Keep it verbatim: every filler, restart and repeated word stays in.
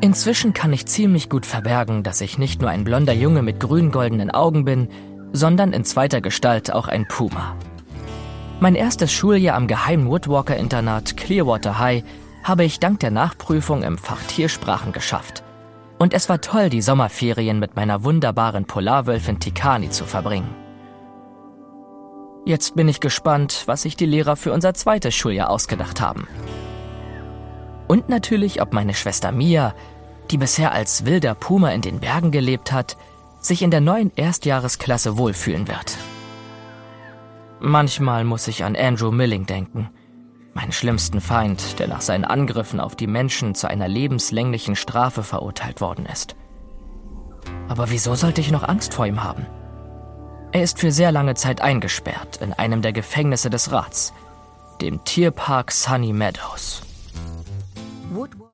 Inzwischen kann ich ziemlich gut verbergen, dass ich nicht nur ein blonder Junge mit grün-goldenen Augen bin, sondern in zweiter Gestalt auch ein Puma. Mein erstes Schuljahr am geheimen Woodwalker-Internat Clearwater High habe ich dank der Nachprüfung im Fach Tiersprachen geschafft. Und es war toll, die Sommerferien mit meiner wunderbaren Polarwölfin Tikani zu verbringen. Jetzt bin ich gespannt, was sich die Lehrer für unser zweites Schuljahr ausgedacht haben. Und natürlich, ob meine Schwester Mia, die bisher als wilder Puma in den Bergen gelebt hat, sich in der neuen Erstjahresklasse wohlfühlen wird. Manchmal muss ich an Andrew Milling denken, meinen schlimmsten Feind, der nach seinen Angriffen auf die Menschen zu einer lebenslänglichen Strafe verurteilt worden ist. Aber wieso sollte ich noch Angst vor ihm haben? Er ist für sehr lange Zeit eingesperrt in einem der Gefängnisse des Rats, dem Tierpark Sunny Meadows.